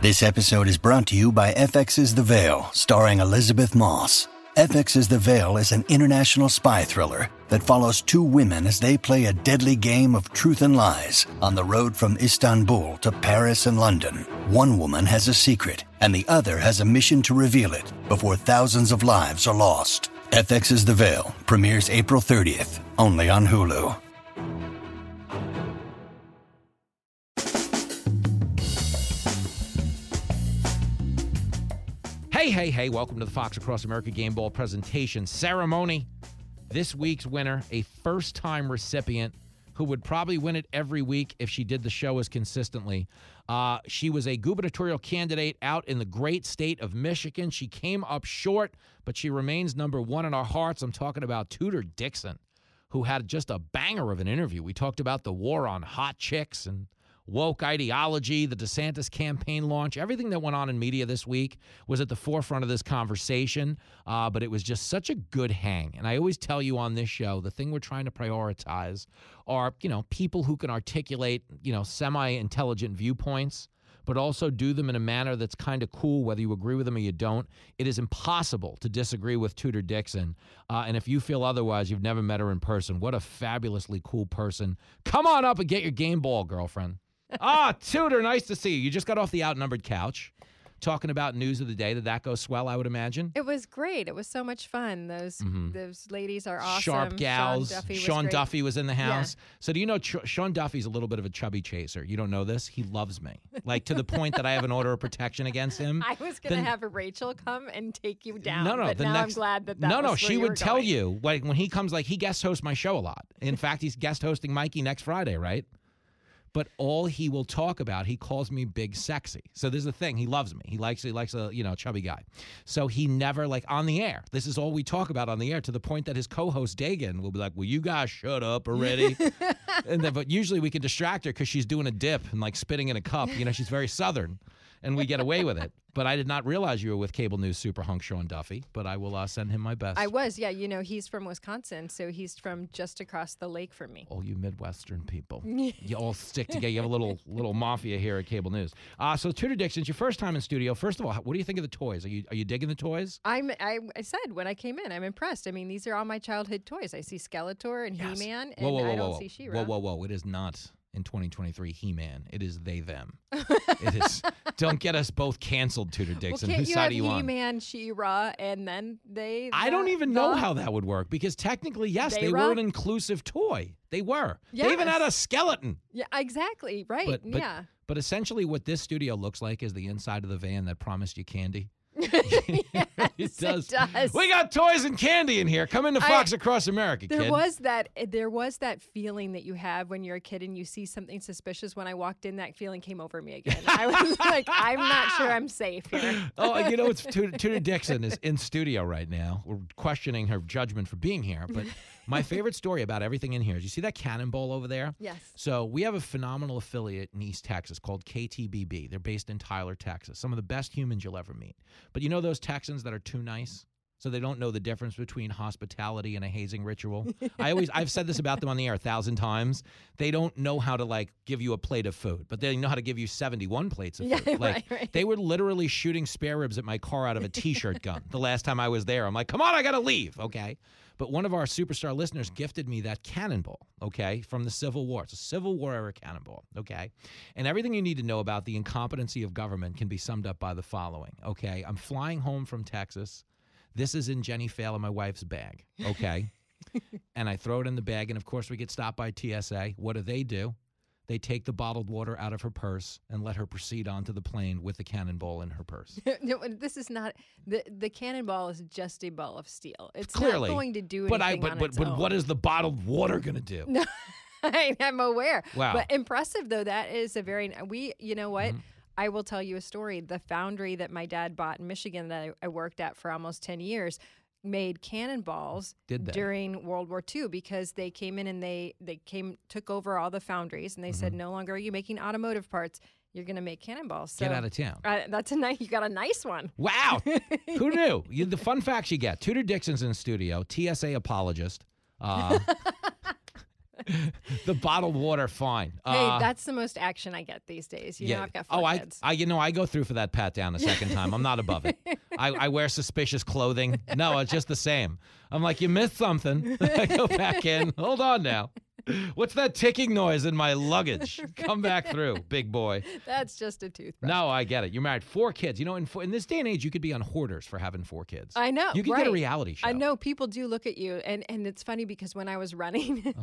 This episode is brought to you by FX's The Veil, starring Elizabeth Moss. FX's The Veil is an international spy thriller that follows two women as they play a deadly game of truth and lies on the road from Istanbul to Paris and London. One woman has a secret, and the other has a mission to reveal it before thousands of lives are lost. FX's The Veil premieres April 30th, only on Hulu. Hey, welcome to the Fox Across America Game Ball presentation ceremony. This week's winner, a first-time recipient who would probably win it every week if she did the show as consistently. She was a gubernatorial candidate out in the great state of Michigan. She came up short, but she remains number one in our hearts. I'm talking about Tudor Dixon, who had just a banger of an interview. We talked about the war on hot chicks and woke ideology, the DeSantis campaign launch. Everything that went on in media this week was at the forefront of this conversation, but it was just such a good hang. And I always tell you on this show, the thing we're trying to prioritize are, people who can articulate, semi-intelligent viewpoints, but also do them in a manner that's kind of cool, whether you agree with them or you don't. It is impossible to disagree with Tudor Dixon. And if you feel otherwise, you've never met her in person. What a fabulously cool person. Come on up and get your game ball, girlfriend. Tudor, nice to see you. You just got off the outnumbered couch talking about news of the day. Did that go swell, I would imagine? It was great. It was so much fun. Those ladies are awesome. Sharp gals. Sean Duffy was in the house. Yeah. So do you know Sean Duffy's a little bit of a chubby chaser? You don't know this? He loves me. Like to the point that I have an order of protection against him. I was going to have Rachel come and take you down. No. But now I'm glad that was where she you would were tell going. you. Like when he comes, like he guest hosts my show a lot. In fact, he's guest hosting Mikey next Friday, right? But all he will talk about, he calls me big sexy. So this is the thing. He loves me. He likes a, chubby guy. So he never, on the air. This is all we talk about on the air, to the point that his co-host Dagan will be like, will you guys shut up already? But usually we can distract her because she's doing a dip and spitting in a cup. She's very Southern. And we get away with it. But I did not realize you were with cable news super hunk Sean Duffy. But I will send him my best. I was, yeah. He's from Wisconsin, so he's from just across the lake from me. Oh, you Midwestern people. You all stick together. You have a little mafia here at cable news. So Tudor Dixon, it's your first time in studio. First of all, what do you think of the toys? Are you digging the toys? I said when I came in, I'm impressed. I mean, these are all my childhood toys. I see Skeletor and He-Man, and I don't see She-Ra. Whoa. It is not in 2023 He-Man. It is they, them. It is. Don't get us both canceled, Tudor Dixon. Well, Whose side are you on? He-Man, She-Ra, and then they... I don't even know how that would work, because technically, yes, they were an inclusive toy. They were. Yes. They even had a skeleton. Yeah, exactly. Right. But essentially what this studio looks like is the inside of the van that promised you candy. Yes, it does. It does. We got toys and candy in here. Come into Fox Across America, kid. There was that feeling that you have when you're a kid and you see something suspicious. When I walked in, that feeling came over me again. I was like, I'm not sure I'm safe here. It's Tudor Dixon is in studio right now. We're questioning her judgment for being here. But my favorite story about everything in here is, you see that cannonball over there? Yes. So we have a phenomenal affiliate in East Texas called KTBB. They're based in Tyler, Texas. Some of the best humans you'll ever meet. But you know those Texans that are too nice? So they don't know the difference between hospitality and a hazing ritual. I've said this about them on the air 1,000 times. They don't know how to give you a plate of food, but they know how to give you 71 plates of food. Right. They were literally shooting spare ribs at my car out of a T-shirt gun the last time I was there. I'm like, come on, I got to leave. Okay. But one of our superstar listeners gifted me that cannonball, okay, from the Civil War. It's a Civil War era cannonball, okay? And everything you need to know about the incompetency of government can be summed up by the following, okay? I'm flying home from Texas. This is in Jenny Fallon, my wife's bag, okay? And I throw it in the bag, and of course we get stopped by TSA. What do? They take the bottled water out of her purse and let her proceed onto the plane with the cannonball in her purse. No, this is not the cannonball is just a ball of steel. It's clearly not going to do anything on its own. But what is the bottled water going to do? No, I'm aware. Wow. But impressive though. That is a very you know what? Mm-hmm. I will tell you a story. The foundry that my dad bought in Michigan that I worked at for almost 10 years made cannonballs during World War II, because they came in and they took over all the foundries, and they said, no longer are you making automotive parts. You're going to make cannonballs. So, get out of town. That's you got a nice one. Wow. Who knew? The fun facts you get. Tudor Dixon's in studio, TSA apologist. The bottled water, fine. Hey, that's the most action I get these days. You know, I've got 4 kids. I go through for that pat down a second time. I'm not above it. I wear suspicious clothing. No, it's just the same. I'm like, you missed something. I go back in. Hold on now. What's that ticking noise in my luggage? Come back through, big boy. That's just a toothbrush. No, I get it. You're married, 4 kids. You know, in this day and age, you could be on Hoarders for having 4 kids. I know. You could get a reality show. I know. People do look at you, and it's funny because when I was running,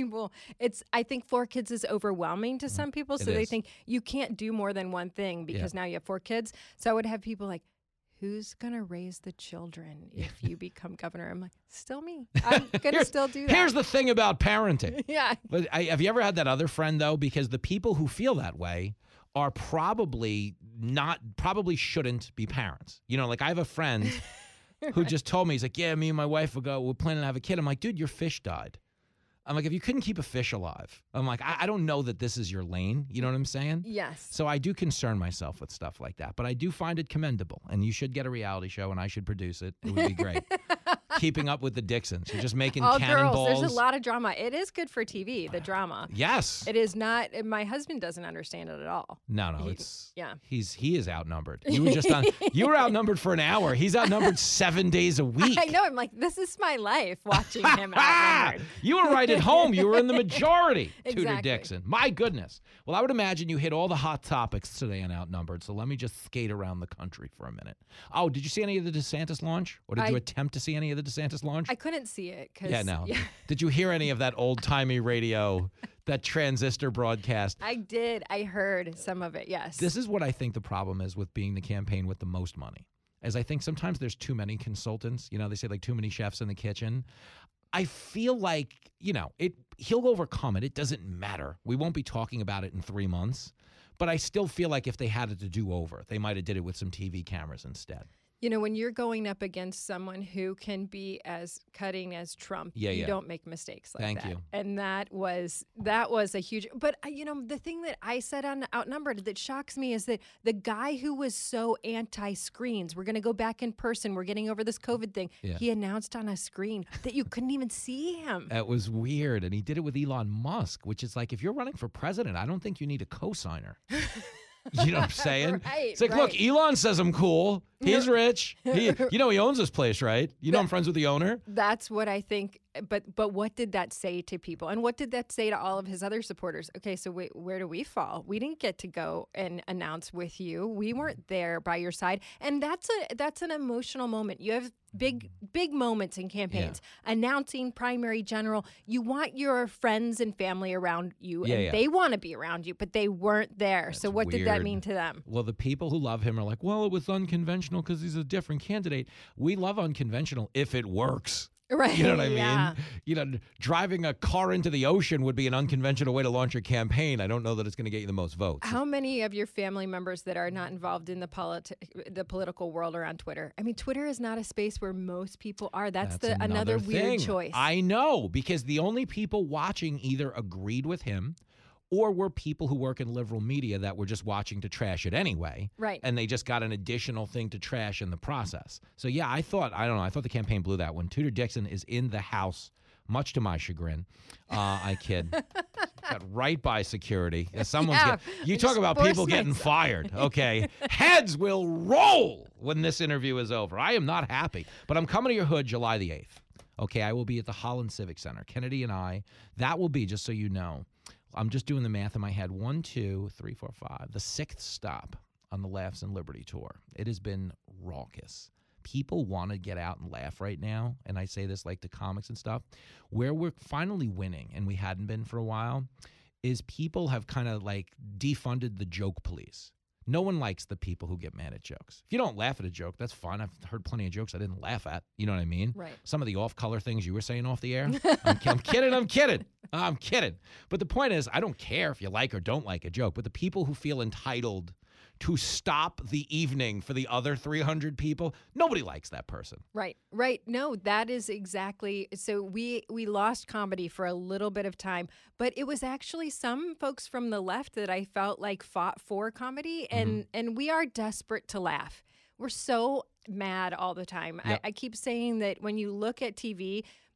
I think 4 kids is overwhelming to some people, so they think you can't do more than one thing because now you have 4 kids. So I would have people like, who's going to raise the children if you become governor? I'm like, still me. I'm going to still do that. Here's the thing about parenting. Yeah. But have you ever had that other friend, though? Because the people who feel that way are probably shouldn't be parents. You know, like I have a friend who just told me, he's like, yeah, me and my wife we're planning to have a kid. I'm like, dude, your fish died. I'm like, if you couldn't keep a fish alive, I'm like, I don't know that this is your lane. You know what I'm saying? Yes. So I do concern myself with stuff like that, but I do find it commendable. And you should get a reality show, and I should produce it. It would be great. Keeping Up with the Dixons. You're just making cannonballs. There's a lot of drama. It is good for TV, the drama. Yes. It is not. My husband doesn't understand it at all. No, he is outnumbered. You were outnumbered for an hour. He's outnumbered 7 days a week. I know. I'm like, this is my life watching him outnumbered. You were right at home. You were in the majority. Exactly. Tudor Dixon. My goodness. Well, I would imagine you hit all the hot topics today on Outnumbered. So let me just skate around the country for a minute. Oh, did you see any of the DeSantis launch? Or did you attempt to see any of the DeSantis launch? I couldn't see it. Did you hear any of that old-timey radio, that transistor broadcast? I did. I heard some of it, yes. This is what I think the problem is with being the campaign with the most money. As I think sometimes there's too many consultants. You know, they say like too many chefs in the kitchen. I feel like, he'll overcome it. It doesn't matter. We won't be talking about it in 3 months. But I still feel like if they had it to do over, they might have did it with some TV cameras instead. You know, when you're going up against someone who can be as cutting as Trump, you don't make mistakes like that. Thank you. And that was a huge. But the thing that I said on Outnumbered that shocks me is that the guy who was so anti-screens, we're going to go back in person, we're getting over this COVID thing. Yeah. He announced on a screen that you couldn't even see him. That was weird, and he did it with Elon Musk, which is like if you're running for president, I don't think you need a co-signer. You know what I'm saying? Right, it's like, look, Elon says I'm cool. He's rich. He owns this place, right? I'm friends with the owner. That's what I think. But what did that say to people? And what did that say to all of his other supporters? Okay, so where do we fall? We didn't get to go and announce with you. We weren't there by your side. And that's an emotional moment. You have big moments in campaigns. Yeah. Announcing primary general. You want your friends and family around you, and they want to be around you, but they weren't there. That's so what weird. did that mean to them? Well, the people who love him are like, well, it was unconventional because he's a different candidate. We love unconventional if it works. Right. You know what I mean? Driving a car into the ocean would be an unconventional way to launch a campaign. I don't know that it's going to get you the most votes. How many of your family members that are not involved in the political world are on Twitter? I mean, Twitter is not a space where most people are. That's another weird choice. I know, because the only people watching either agreed with him or were people who work in liberal media that were just watching to trash it anyway. Right. And they just got an additional thing to trash in the process. So, yeah, I thought the campaign blew that one. Tudor Dixon is in the house, much to my chagrin. I kid. Got right by security. You talk about people getting fired. Okay. Heads will roll when this interview is over. I am not happy. But I'm coming to your hood July the 8th. Okay, I will be at the Holland Civic Center. Kennedy and I, that will be, just so you know, I'm just doing the math in my head. 1, 2, 3, 4, 5. The 6th stop on the Laughs and Liberty tour. It has been raucous. People want to get out and laugh right now. And I say this like to comics and stuff. Where we're finally winning, and we hadn't been for a while, is people have kind of like defunded the joke police. No one likes the people who get mad at jokes. If you don't laugh at a joke, that's fine. I've heard plenty of jokes I didn't laugh at. You know what I mean? Right. Some of the off-color things you were saying off the air. I'm kidding. But the point is, I don't care if you like or don't like a joke. But the people who feel entitled to stop the evening for the other 300 people, nobody likes that person. Right. No, that is exactly. So we lost comedy for a little bit of time, but it was actually some folks from the left that I felt like fought for comedy, and we are desperate to laugh. We're so mad all the time. Yep. I keep saying that when you look at TV,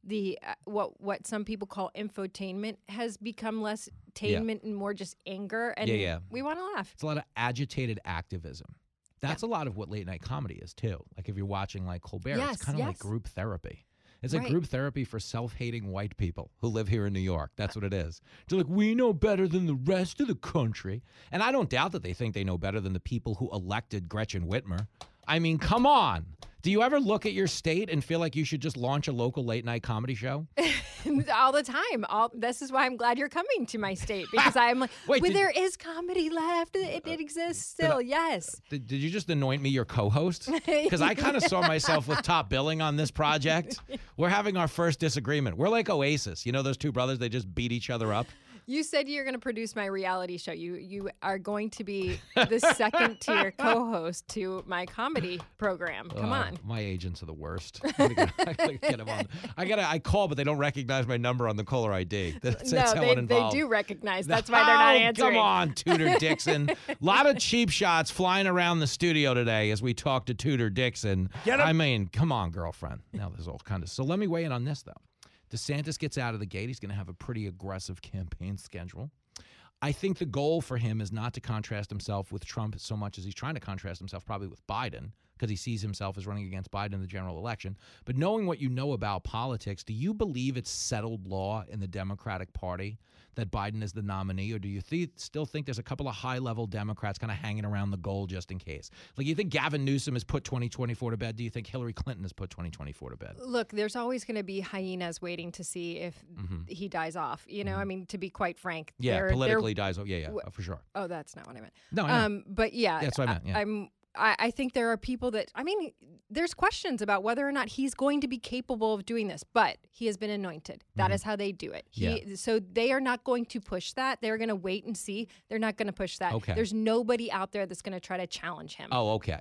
the what some people call infotainment has become less tainment and more just anger, and we want to laugh. It's a lot of agitated activism. That's a lot of what late night comedy is too. Like if you're watching like Colbert, it's kind of like group therapy. It's like group therapy for self-hating white people who live here in New York. That's what it is. They're like, we know better than the rest of the country. And I don't doubt that they think they know better than the people who elected Gretchen Whitmer. I mean, come on. Do you ever look at your state and feel like you should just launch a local late night comedy show? All the time. This is why I'm glad you're coming to my state, because I'm like, there is comedy left. It exists still. Yes. Did you just anoint me your co-host? Because I kind of saw myself with top billing on this project. We're having our first disagreement. We're like Oasis. You know those two brothers? They just beat each other up. You said you're going to produce my reality show. You are going to be the second tier co-host to my comedy program. Come on. My agents are the worst. I gotta get them on. I call, but they don't recognize my number on the caller ID. That's they do recognize. That's why they're not answering. Come on, Tudor Dixon. A lot of cheap shots flying around the studio today as we talk to Tudor Dixon. I mean, come on, girlfriend. Now there's all kind of. So let me weigh in on this, though. DeSantis gets out of the gate. He's going to have a pretty aggressive campaign schedule. I think the goal for him is not to contrast himself with Trump so much as he's trying to contrast himself probably with Biden, because he sees himself as running against Biden in the general election. But knowing what you know about politics, do you believe it's settled law in the Democratic Party that Biden is the nominee, or do you still think there's a couple of high-level Democrats kind of hanging around the goal just in case? Like, you think Gavin Newsom has put 2024 to bed? Do you think Hillary Clinton has put 2024 to bed? Look, there's always going to be hyenas waiting to see if he dies off. You know, I mean, to be quite frank. Yeah, politically dies off. Yeah, for sure. Oh, that's not what I meant. No, I know. But yeah. That's what I meant, yeah. I think there are people that, I mean, there's questions about whether or not he's going to be capable of doing this, but he has been anointed. That is how they do it. So they are not going to push that. They're going to wait and see. They're not going to push that. Okay. There's nobody out there that's going to try to challenge him. Oh, okay.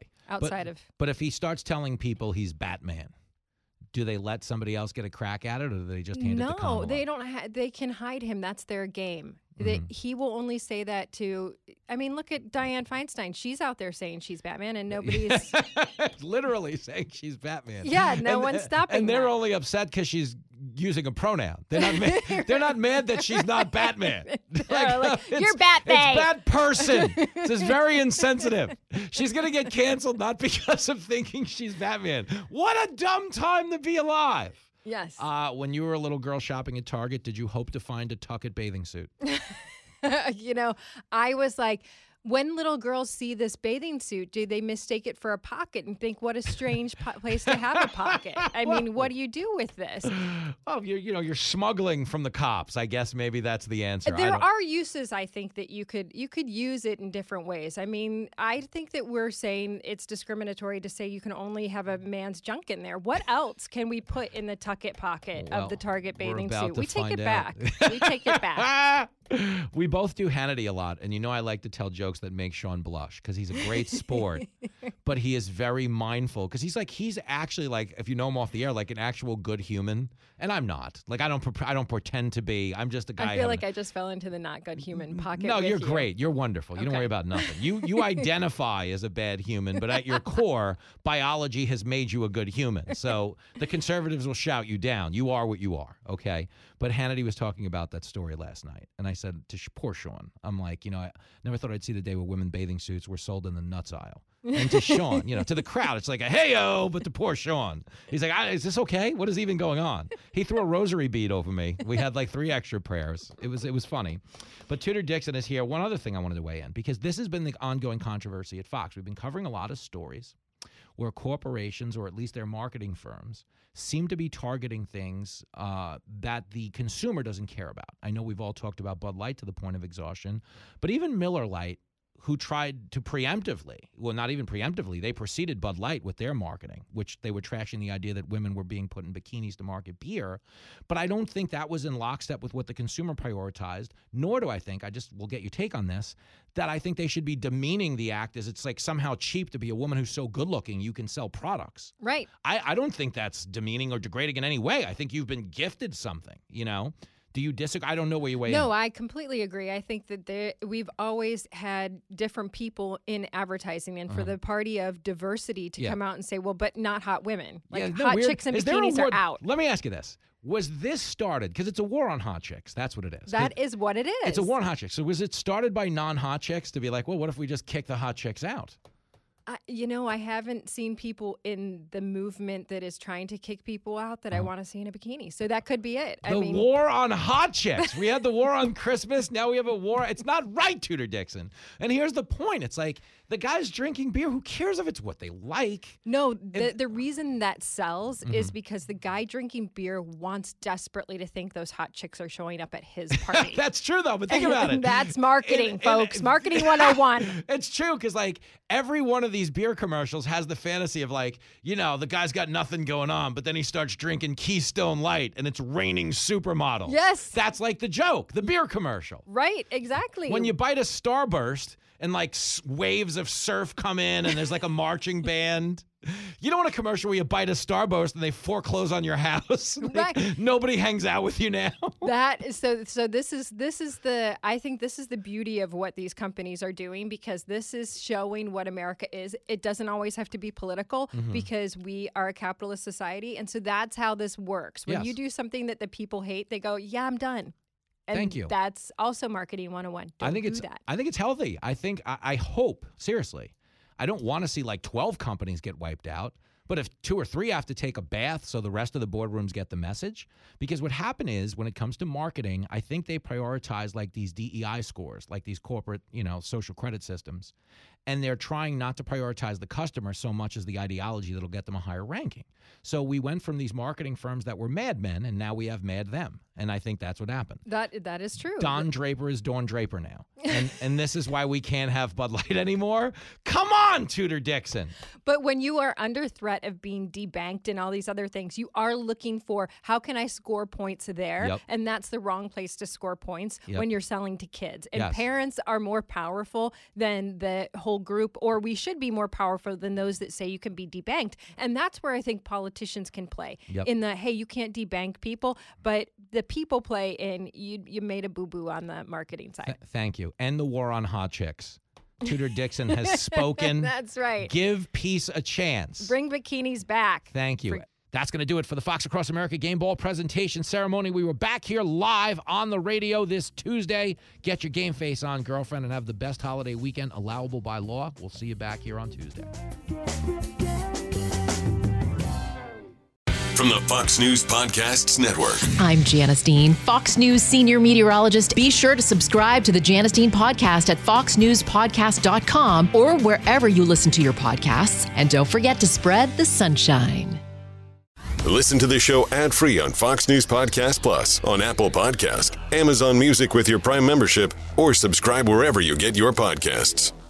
But if he starts telling people he's Batman, do they let somebody else get a crack at it, or do they just hand it to Kamala? No, they don't. They can hide him. That's their game. He will only say that to. I mean, look at Dianne Feinstein. She's out there saying she's Batman, and nobody's literally saying she's Batman. Yeah, no one's stopping. And they're only upset because she's using a pronoun. They're not mad. They're not mad that she's not Batman. You're Batman. It's bad person. This is very insensitive. She's gonna get canceled not because of thinking she's Batman. What a dumb time to be alive. Yes. When you were a little girl shopping at Target, did you hope to find a Tuck-It bathing suit? You know, I was like, when little girls see this bathing suit, do they mistake it for a pocket and think, what a strange place to have a pocket? I mean, what do you do with this? Oh, you're smuggling from the cops. I guess maybe that's the answer. There are uses, I think, that you could use it in different ways. I mean, I think that we're saying it's discriminatory to say you can only have a man's junk in there. What else can we put in the Tuck-It pocket of the Target bathing suit? We take it back. We take it back. We both do Hannity a lot, and I like to tell jokes that make Sean blush because he's a great sport, but he is very mindful because he's actually like, if you know him off the air, like an actual good human, and I'm not. Like I don't pretend to be. I'm just a guy. I feel like I just fell into the not good human pocket. No, you're great. You're wonderful. You don't worry about nothing. You identify as a bad human, but at your core, biology has made you a good human. So the conservatives will shout you down. You are what you are. Okay. But Hannity was talking about that story last night, and I said to poor Sean, I'm like, I never thought I'd see the day where women bathing suits were sold in the nuts aisle. And to Sean, to the crowd, it's like a hey-o, but to poor Sean, he's like, is this okay? What is even going on? He threw a rosary bead over me. We had like 3 extra prayers. It was funny. But Tudor Dixon is here. One other thing I wanted to weigh in, because this has been the ongoing controversy at Fox. We've been covering a lot of stories where corporations, or at least their marketing firms, seem to be targeting things that the consumer doesn't care about. I know we've all talked about Bud Light to the point of exhaustion, but even Miller Lite, who tried to preemptively, well, not even preemptively, they preceded Bud Light with their marketing, which they were trashing the idea that women were being put in bikinis to market beer. But I don't think that was in lockstep with what the consumer prioritized, nor do I think, we'll get your take on this, that I think they should be demeaning the act as it's like somehow cheap to be a woman who's so good looking you can sell products. Right. I don't think that's demeaning or degrading in any way. I think you've been gifted something, Do you disagree? I don't know where you weigh in. No, I completely agree. I think that we've always had different people in advertising, and for the party of diversity to come out and say, well, but not hot women. Like hot chicks in bikinis are out. Let me ask you this. Was this started, because it's a war on hot chicks. That's what it is. That is what it is. It's a war on hot chicks. So was it started by non-hot chicks to be like, well, what if we just kick the hot chicks out? I haven't seen people in the movement that is trying to kick people out that I want to see in a bikini. So that could be it. The war on hot chicks. We had the war on Christmas. Now we have a war. It's not right, Tudor Dixon. And here's the point. It's like the guy's drinking beer. Who cares if it's what they like? No, the reason that sells is because the guy drinking beer wants desperately to think those hot chicks are showing up at his party. That's true, though. But think about it. That's marketing, folks. Marketing 101. It's true, because like every one of these beer commercials has the fantasy of like, the guy's got nothing going on, but then he starts drinking Keystone Light and it's raining supermodels. Yes. That's like the joke, the beer commercial. Right, exactly. When you bite a Starburst and like waves of surf come in and there's like a marching band. You don't want a commercial where you bite a Starburst and they foreclose on your house. Like, right. Nobody hangs out with you now. That is so this is I think this is the beauty of what these companies are doing, because this is showing what America is. It doesn't always have to be political because we are a capitalist society. And so that's how this works. When you do something that the people hate, they go, yeah, I'm done. And thank you. That's also marketing 101. I think it's healthy. I hope, seriously. I don't want to see like 12 companies get wiped out, but if 2 or 3 have to take a bath so the rest of the boardrooms get the message. Because what happened is, when it comes to marketing, I think they prioritize like these DEI scores, like these corporate, social credit systems. And they're trying not to prioritize the customer so much as the ideology that'll get them a higher ranking. So we went from these marketing firms that were Mad Men, and now we have Mad Them. And I think that's what happened. That is true. Don Draper is Dawn Draper now. And this is why we can't have Bud Light anymore. Come on, Tudor Dixon. But when you are under threat of being debanked and all these other things, you are looking for, how can I score points there? Yep. And that's the wrong place to score points when you're selling to kids. And Yes. parents are more powerful than the whole group, or we should be more powerful than those that say you can be debanked. And that's where I think politicians can play. Yep. In the, hey, you can't debank people, but the people play in, you made a boo-boo on the marketing side. Thank you. End the war on hot chicks. Tudor Dixon has spoken. That's right. Give peace a chance. Bring bikinis back. Thank you. That's going to do it for the Fox Across America Game Ball presentation ceremony. We were back here live on the radio this Tuesday. Get your game face on, girlfriend, and have the best holiday weekend allowable by law. We'll see you back here on Tuesday. From the Fox News Podcasts Network. I'm Janice Dean, Fox News senior meteorologist. Be sure to subscribe to the Janice Dean podcast at foxnewspodcast.com or wherever you listen to your podcasts. And don't forget to spread the sunshine. Listen to the show ad-free on Fox News Podcast Plus, on Apple Podcast, Amazon Music with your Prime membership, or subscribe wherever you get your podcasts.